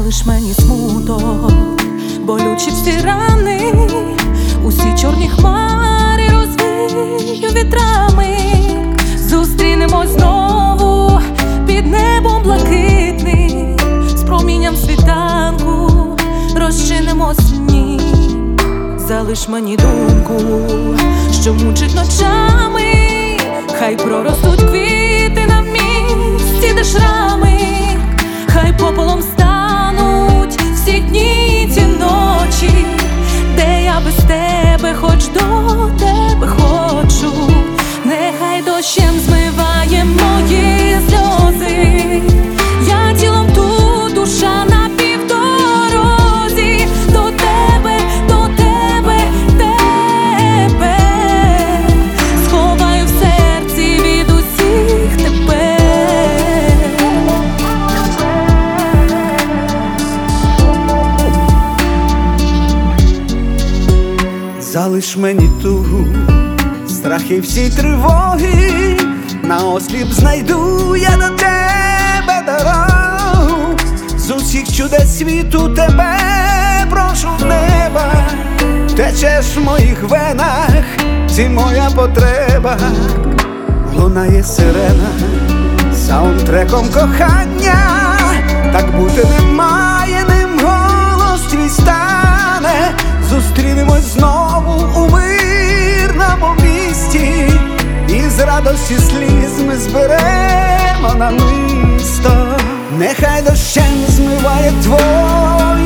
залиш мені смуток, болючі всі рани, усі чорні хмари розвію вітрами. Зустрінемось знову під небом блакитним, з промінням світанку розчинимось в ній. Залиш мені думку, що мучить ночами, хай проростуть квіти на місці, де шрами, хай попелом стануть всі дні ці ночі, де я без тебе, хоч до тебе хочу. Нехай дощем змиває мої сльози, я тілом тут, душа на півдорозі, до тебе, тебе сховаю в серці від усіх тебе. Залиш мені тугу, страхи всі тривоги, наосліп знайду я до тебе дорогу. З усіх чудес світу тебе прошу в неба, течеш в моїх венах, це моя потреба. Лунає сирена саундтреком кохання, так бути немає, ним голос твій стане. Зустрінемось знову у мирному місті, і з радості сліз ми зберемо намисто. Нехай дощем змиває твої